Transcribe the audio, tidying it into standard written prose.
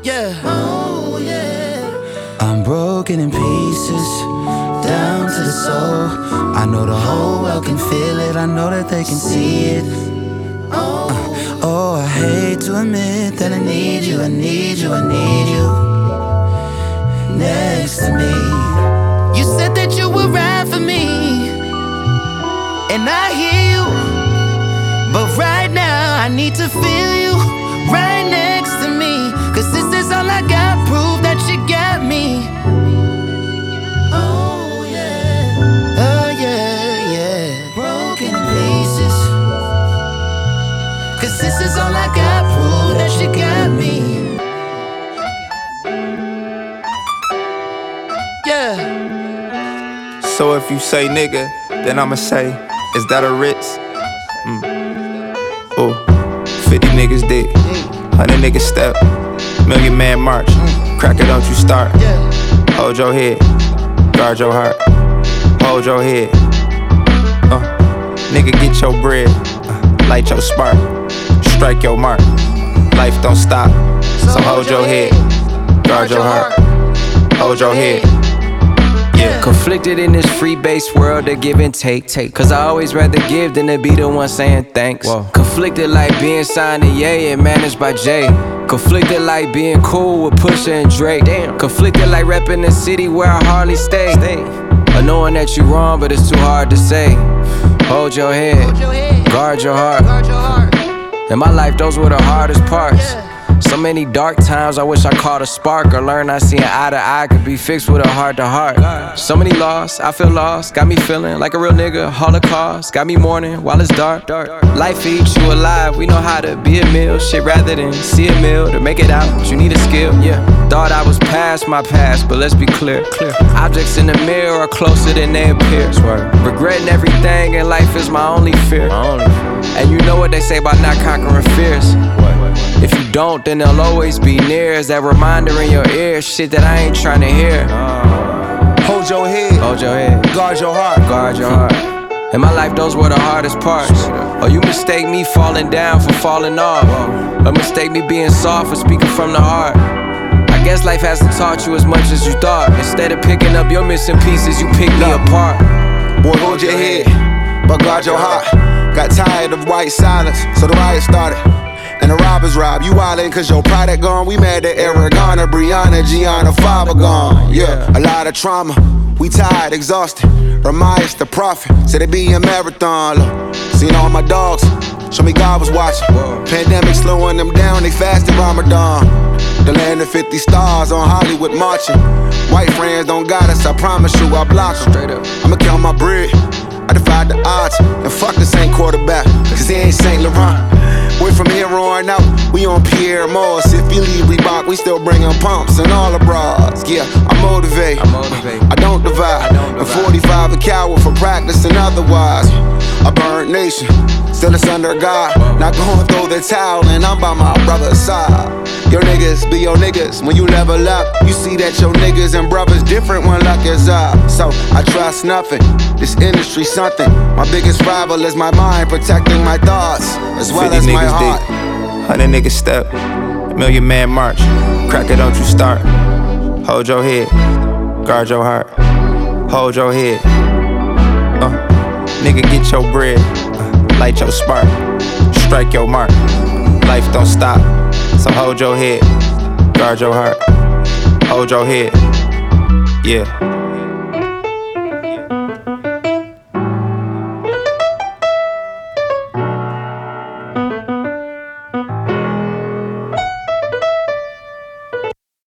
Yeah, oh yeah. I'm broken in pieces, down to the soul. I know the whole world can feel it, I know that they can see it. Oh, I hate to admit that I need you, I need you, I need you next to me. You said that you would ride for me, and I hear you, but right now I need to feel you right next to me. Cause this is all I got, prove that you got me. Oh yeah, oh yeah, yeah. Broken in pieces. Cause this is all I got, prove that you got me. Yeah. So if you say nigga, then I'ma say, is that a Ritz? Oh, 50 niggas dead, 100 niggas step, million man march. Cracker, don't you start. Hold your head, guard your heart. Hold your head. Nigga, get your bread, light your spark, strike your mark. Life don't stop, so hold your head, guard your heart. Hold your head. Yeah. Conflicted in this free-based world of give and take. Cause I always rather give than to be the one saying thanks. Whoa. Conflicted like being signed to Ye and managed by Jay. Conflicted like being cool with Pusha and Drake. Damn. Conflicted like repping the city where I hardly stay. Or knowing that you wrong but it's too hard to say. Hold your head, guard your heart. In my life those were the hardest parts. So many dark times, I wish I caught a spark or learned I see an eye to eye could be fixed with a heart to heart. So many lost, I feel lost, got me feeling like a real nigga. Holocaust, got me mourning while it's dark. Life eats you alive, we know how to be a meal. Shit rather than see a meal to make it out, you need a skill. Yeah, thought I was past my past, but let's be clear. Objects in the mirror are closer than they appear. Regretting everything in life is my only fear. And you know what they say about not conquering fears. If you don't, then they'll always be near. Is that reminder in your ear? Shit that I ain't trying to hear. Hold your head, hold your head, guard your heart, guard your heart. In my life, those were the hardest parts. Or you mistake me falling down for falling off, or mistake me being soft for speaking from the heart. I guess life hasn't taught you as much as you thought. Instead of picking up your missing pieces, you pick me apart. Boy, hold your head, but guard your heart. Got tired of white silence, so the riot started. And the robbers rob you wildin' cause your product gone. We mad at Aragona, Brianna, Gianna, Father gone. Yeah, a lot of trauma. We tired, exhausted. Ramias the prophet, said it be a marathon. Look, seen all my dogs, show me God was watching. Pandemic slowing them down, they fasted Ramadan. The land of 50 stars on Hollywood marching. White friends don't got us, I promise you I block them. I'ma count my bread, I defied the odds. And fuck the same quarterback, cause he ain't St. Laurent. Went from here on out, we on Pierre Moss. If you leave Reebok, we still bringin' pumps and all the bras. Yeah, I motivate, I don't divide. And 45 a coward for practicing otherwise. A burnt nation, still it's under God. Not gonna throw the towel and I'm by my brother's side. Your niggas be your niggas when you level up. You see that your niggas and brothers different when luck is up. So I trust nothing, this industry something. My biggest rival is my mind, protecting my thoughts as well as my heart. 100 niggas step, million man march. Cracker, don't you start. Hold your head, guard your heart. Hold your head. Nigga, get your bread, light your spark, strike your mark. Life don't stop, so hold your head, guard your heart. Hold your head, yeah.